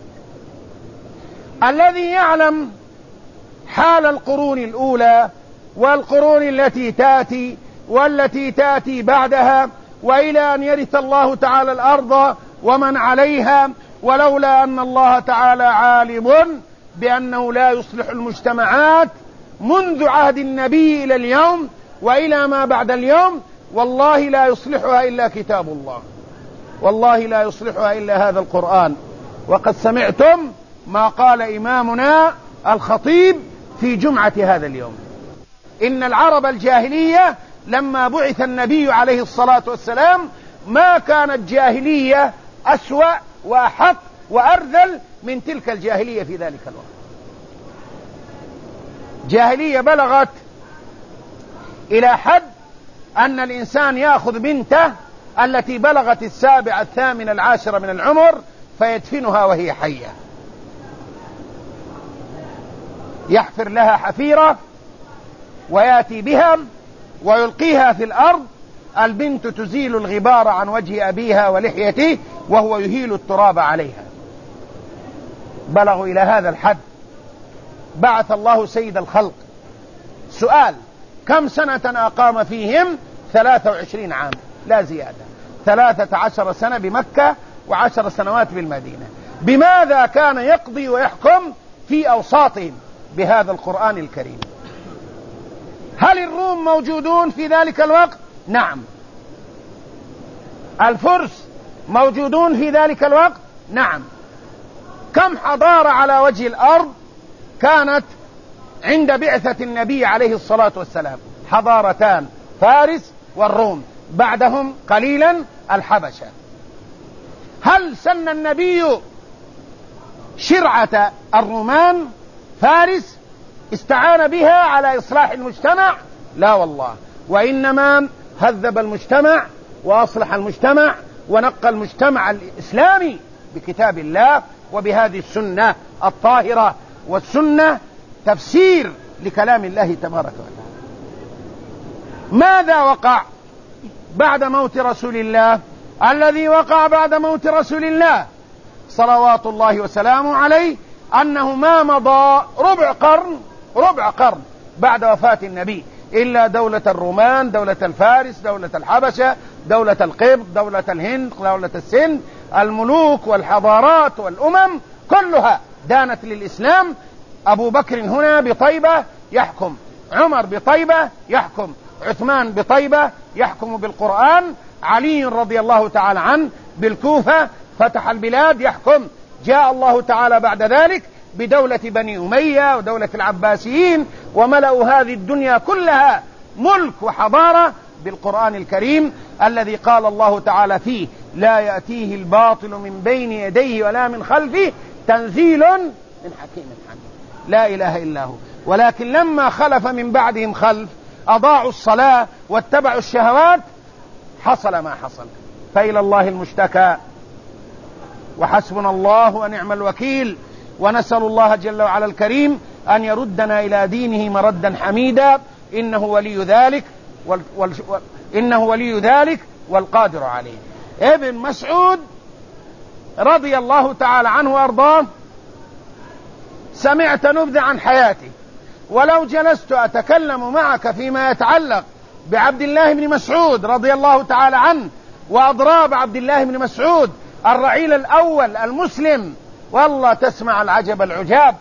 الذي يعلم حال القرون الأولى والقرون التي تأتي والتي تأتي بعدها، وإلى أن يرث الله تعالى الأرض ومن عليها. ولولا أن الله تعالى عالم بأنه لا يصلح المجتمعات منذ عهد النبي إلى اليوم وإلى ما بعد اليوم، والله لا يصلحها إلا كتاب الله، والله لا يصلحها إلا هذا القرآن. وقد سمعتم ما قال إمامنا الخطيب في جمعة هذا اليوم: إن العرب الجاهلية لما بعث النبي عليه الصلاة والسلام ما كانت جاهلية أسوأ وأحط وأرذل من تلك الجاهلية في ذلك الوقت. جاهلية بلغت إلى حد أن الإنسان يأخذ بنته التي بلغت السابعة الثامنة العاشرة من العمر فيدفنها وهي حية، يحفر لها حفيرة ويأتي بها ويلقيها في الأرض، البنت تزيل الغبار عن وجه أبيها ولحيته وهو يهيل التراب عليها. بلغوا إلى هذا الحد. بعث الله سيد الخلق. سؤال: كم سنة أقام فيهم؟ ثلاثة وعشرين عام لا زيادة، ثلاثة عشر سنة بمكة وعشر سنوات بالمدينة. بماذا كان يقضي ويحكم في أوساطهم؟ بهذا القرآن الكريم. هل الروم موجودون في ذلك الوقت؟ نعم. الفرس موجودون في ذلك الوقت؟ نعم. كم حضارة على وجه الأرض كانت عند بعثة النبي عليه الصلاة والسلام؟ حضارتان، فارس والروم، بعدهم قليلا الحبشة. هل سن النبي شرعة الرومان فارس استعان بها على إصلاح المجتمع؟ لا والله، وإنما هذب المجتمع وأصلح المجتمع ونقى المجتمع الإسلامي بكتاب الله وبهذه السنة الطاهرة، والسنة تفسير لكلام الله تبارك وتعالى. ماذا وقع بعد موت رسول الله؟ الذي وقع بعد موت رسول الله صلوات الله وسلامه عليه أنه ما مضى ربع قرن ربع قرن بعد وفاة النبي إلا دولة الرومان، دولة الفارس، دولة الحبشة، دولة القبط، دولة الهند، دولة السند، الملوك والحضارات والأمم كلها دانت للإسلام. أبو بكر هنا بطيبة يحكم، عمر بطيبة يحكم، عثمان بطيبة يحكم بالقرآن، علي رضي الله تعالى عنه بالكوفة فتح البلاد يحكم. جاء الله تعالى بعد ذلك بدولة بني أمية ودولة العباسيين وملأوا هذه الدنيا كلها ملك وحضارة بالقرآن الكريم الذي قال الله تعالى فيه: لا يأتيه الباطل من بين يديه ولا من خلفه تنزيل من حكيم حميد. لا إله إلا هو. ولكن لما خلف من بعدهم خلف أضاعوا الصلاة واتبعوا الشهوات حصل ما حصل. فإلى الله المشتكى، وحسبنا الله ونعم الوكيل، ونسأل الله جل وعلا الكريم أن يردنا إلى دينه مردا حميدا، إنه ولي ذلك وال... وال... إنه ولي ذلك والقادر عليه. ابن مسعود رضي الله تعالى عنه وأرضاه، سمعت نبذة عن حياته، ولو جلست أتكلم معك فيما يتعلق بعبد الله بن مسعود رضي الله تعالى عنه وأضراب عبد الله بن مسعود الرعيل الأول المسلم، والله تسمع العجب العجاب.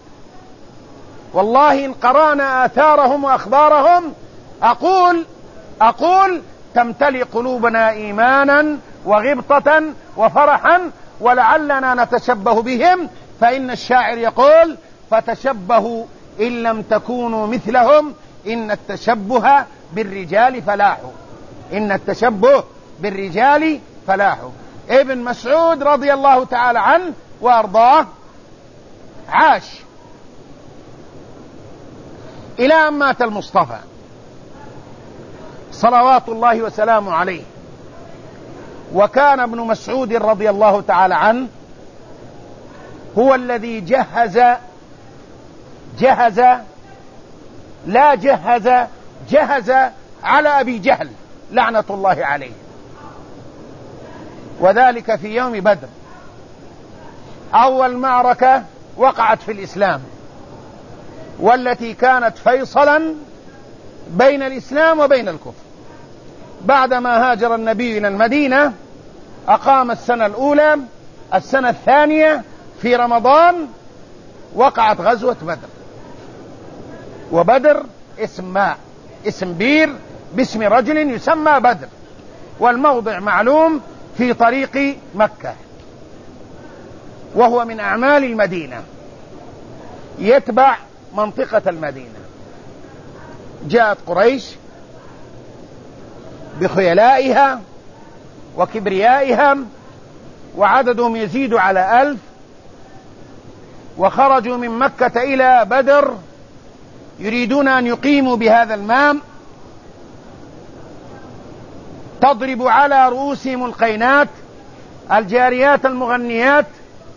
والله إن قرأنا آثارهم وأخبارهم أقول أقول تمتلئ قلوبنا إيمانا وغبطة وفرحا، ولعلنا نتشبه بهم، فإن الشاعر يقول: فتشبهوا إن لم تكونوا مثلهم إن التشبه بالرجال فلاح. إن التشبه بالرجال فلاح. ابن مسعود رضي الله تعالى عنه وأرضاه عاش إلى أن مات المصطفى صلوات الله وسلامه عليه. وكان ابن مسعود رضي الله تعالى عنه هو الذي جهز جهز لا جهز جهز على أبي جهل لعنة الله عليه، وذلك في يوم بدر، أول معركة وقعت في الإسلام، والتي كانت فيصلا بين الإسلام وبين الكفر. بعدما هاجر النبي إلى المدينة أقام السنة الأولى، السنة الثانية في رمضان وقعت غزوة بدر. وبدر اسم ماء، اسم بير باسم رجل يسمى بدر، والموضع معلوم في طريق مكة، وهو من أعمال المدينة، يتبع منطقة المدينة. جاءت قريش بخيلائها وكبريائهم، وعددهم يزيد على ألف، وخرجوا من مكة إلى بدر يريدون أن يقيموا بهذا الماء، تضرب على رؤوسهم القينات، الجاريات المغنيات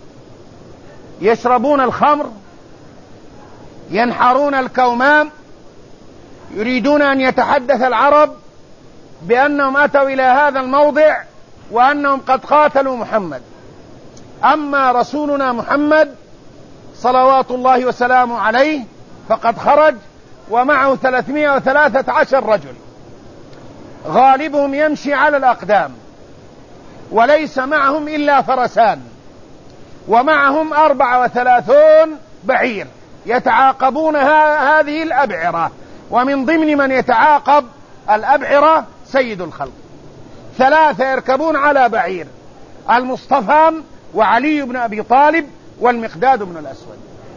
يشربون الخمر، ينحرون الكومام، يريدون أن يتحدث العرب بأنهم أتوا إلى هذا الموضع وأنهم قد قاتلوا محمد. أما رسولنا محمد صلوات الله وسلامه عليه فقد خرج ومعه ثلاثمائة وثلاثة عشر رجل، غالبهم يمشي على الأقدام، وليس معهم إلا فرسان، ومعهم أربعة وثلاثون بعير يتعاقبون هذه الأبعرة، ومن ضمن من يتعاقب الأبعرة سيد الخلق. ثلاثة يركبون على بعير، المصطفى وعلي بن أبي طالب والمقداد بن الأسود.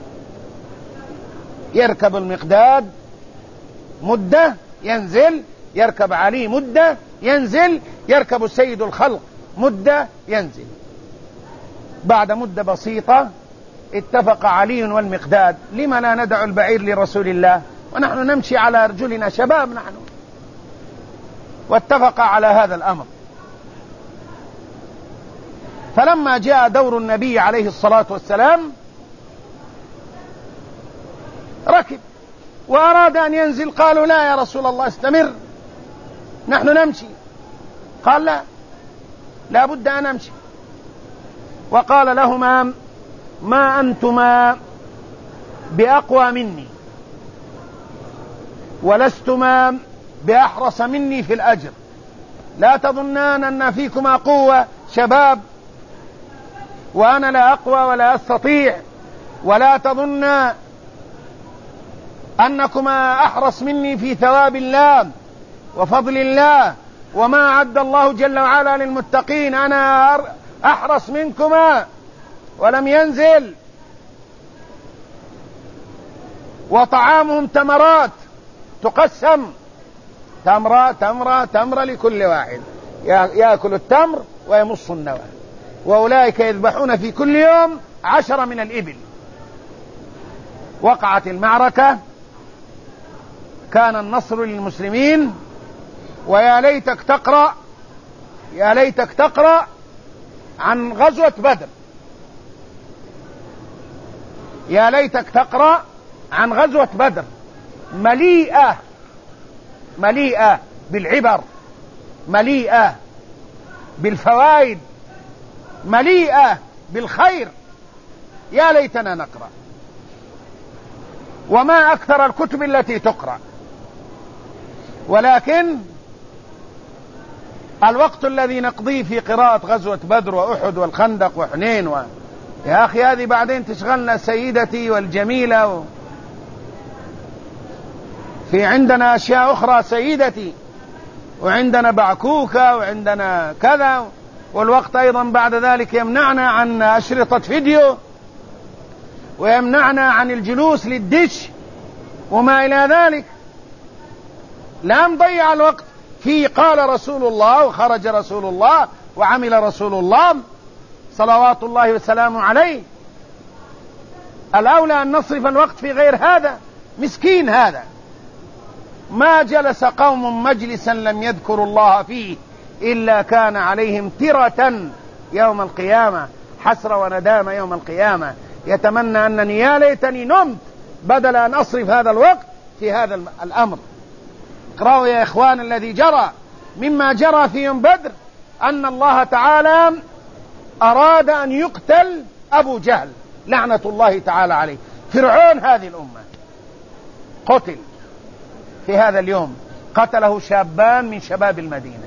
يركب المقداد مدة ينزل، يركب علي مدة ينزل، يركب سيد الخلق مدة ينزل. بعد مدة بسيطة اتفق علي والمقداد: لما لا ندع البعير لرسول الله ونحن نمشي على أرجلنا، شباب نحن. واتفق على هذا الأمر. فلما جاء دور النبي عليه الصلاة والسلام ركب وأراد أن ينزل، قالوا: لا يا رسول الله استمر، نحن نمشي. قال: لا، لا بد أن أمشي. وقال لهما: ما أنتما بأقوى مني، ولستما بأحرص مني في الأجر، لا تظنان أن فيكما قوة، شباب وأنا لا أقوى ولا أستطيع، ولا تظن أنكما أحرص مني في ثواب الله وفضل الله وما أعد الله جل وعلا للمتقين، أنا أحرص منكما. ولم ينزل. وطعامهم تمرات تقسم، تمرة تمرة تمرة لكل واحد، يأكل التمر ويمص النوى. وأولئك يذبحون في كل يوم عشرة من الإبل. وقعت المعركة، كان النصر للمسلمين. ويا ليتك تقرأ يا ليتك تقرأ عن غزوة بدر، يا ليتك تقرأ عن غزوة بدر، مليئة مليئة بالعبر، مليئة بالفوائد، مليئة بالخير. يا ليتنا نقرأ. وما أكثر الكتب التي تقرأ، ولكن الوقت الذي نقضيه في قراءة غزوة بدر وأحد والخندق وحنين و... يا أخي هذه بعدين تشغلنا سيدتي والجميلة و... في عندنا أشياء أخرى سيدتي، وعندنا بعكوكة، وعندنا كذا، والوقت أيضا بعد ذلك يمنعنا عن أشرطة فيديو، ويمنعنا عن الجلوس للدش وما إلى ذلك. لا نضيع الوقت في قال رسول الله وخرج رسول الله وعمل رسول الله صلوات الله وسلامه عليه. الأولى أن نصرف الوقت في غير هذا. مسكين هذا، ما جلس قوم مجلسا لم يذكروا الله فيه إلا كان عليهم ترة يوم القيامة، حسرة وندامة يوم القيامة. يتمنى أنني يا ليتني نمت بدل أن أصرف هذا الوقت في هذا الأمر. اقرأوا يا إخوان الذي جرى. مما جرى في يوم بدر أن الله تعالى أراد أن يقتل أبو جهل لعنة الله تعالى عليه، فرعون هذه الأمة، قتل في هذا اليوم. قتله شابان من شباب المدينة،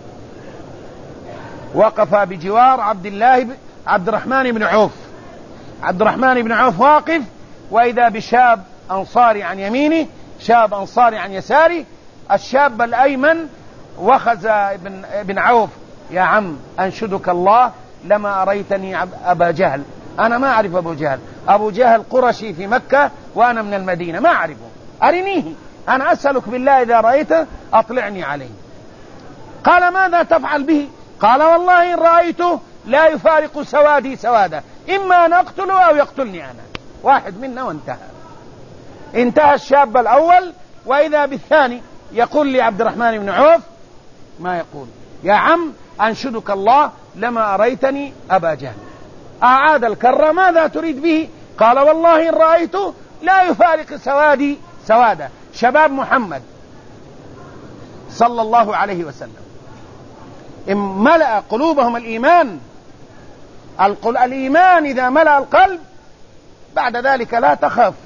وقف بجوار عبد الله عبد الرحمن بن عوف. عبد الرحمن بن عوف واقف، وإذا بشاب أنصاري عن يمينه، شاب أنصاري عن يساره. الشاب الأيمن وخز ابن, ابن عوف: يا عم أنشدك الله لما أريتني أبا جهل، أنا ما أعرف أبو جهل، أبو جهل قرشي في مكة وأنا من المدينة ما أعرفه، أرنيه، أنا أسألك بالله إذا رأيته أطلعني عليه. قال: ماذا تفعل به؟ قال والله إن رأيته لا يفارق سوادي سواده، إما أن أقتله أو يقتلني أنا، واحد منا وانتهى. انتهى الشاب الأول، وإذا بالثاني يقول لي عبد الرحمن بن عوف ما يقول: يا عم أنشدك الله لما أريتني أبا جهل. أعاد الكرة: ماذا تريد به؟ قال والله إن رأيته لا يفارق سوادي سواده. شباب محمد صلى الله عليه وسلم إن ملأ قلوبهم الإيمان، الإيمان إذا ملأ القلب بعد ذلك لا تخف.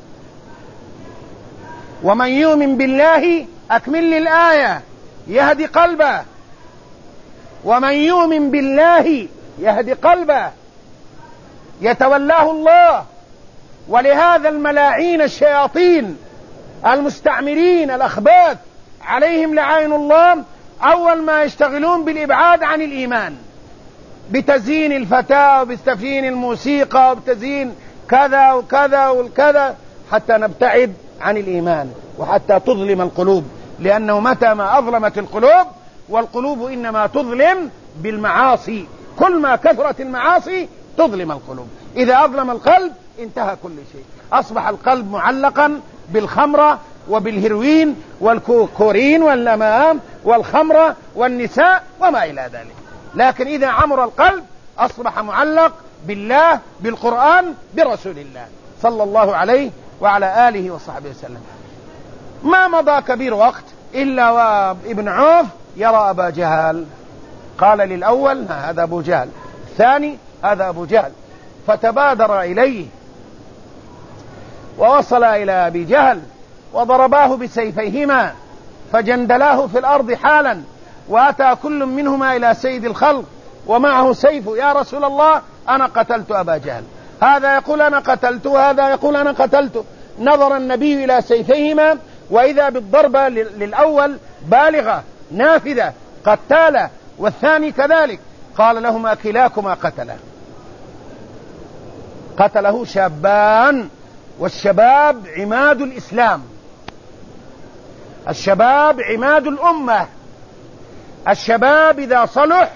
ومن يؤمن بالله، أكمل لي الآية، يهدي قلبه. ومن يؤمن بالله يهدي قلبه، يتولاه الله. ولهذا الملاعين الشياطين المستعمرين الأخباث عليهم لعين الله أول ما يشتغلون بالإبعاد عن الإيمان، بتزيين الفتاة وبتزيين الموسيقى وبتزيين كذا وكذا والكذا، حتى نبتعد عن الإيمان وحتى تظلم القلوب. لأنه متى ما أظلمت القلوب، والقلوب إنما تظلم بالمعاصي، كل ما كثرت المعاصي تظلم القلوب. إذا أظلم القلب انتهى كل شيء، أصبح القلب معلقا بالخمرة وبالهروين والكورين واللمام والخمرة والنساء وما إلى ذلك. لكن إذا عمر القلب أصبح معلق بالله، بالقرآن، برسول الله صلى الله عليه وعلى آله وصحبه وسلم. ما مضى كبير وقت إلا وابن عوف يرى أبا جهل. قال للأول: هذا أبو جهل. الثاني: هذا أبو جهل. فتبادر إليه ووصل إلى أبي جهل وضرباه بسيفيهما فجندلاه في الأرض حالا، وأتى كل منهما إلى سيد الخلق ومعه سيفه: يا رسول الله أنا قتلت أبا جهل. هذا يقول أنا قتلته، هذا يقول أنا قتلته. نظر النبي إلى سيفيهما وإذا بالضربة للأول بالغة نافذة قتالة، والثاني كذلك. قال لهما: كلاكما قتله. قتله شابان، والشباب عماد الإسلام، الشباب عماد الأمة. الشباب إذا صلح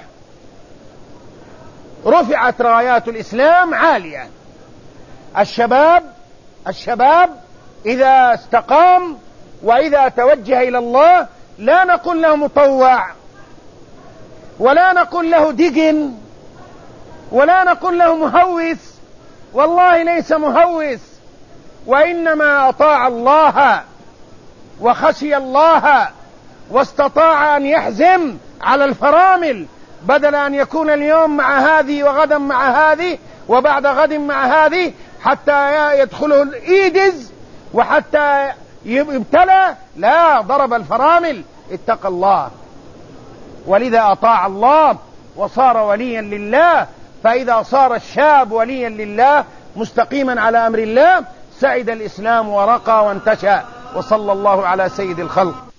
رفعت رايات الإسلام عالية. الشباب الشباب إذا استقام وإذا توجه إلى الله لا نقول له مطوع، ولا نقول له دقن، ولا نقول له مهوس. والله ليس مهوس، وإنما أطاع الله وخشي الله واستطاع أن يحزم على الفرامل، بدل أن يكون اليوم مع هذه وغدا مع هذه وبعد غد مع هذه، حتى يدخله الإيدز وحتى يبتلى. لا، ضرب الفرامل، اتقى الله. ولذا أطاع الله وصار وليا لله. فإذا صار الشاب وليا لله مستقيما على أمر الله سعد الإسلام ورقى وانتشى. وصلى الله على سيد الخلق.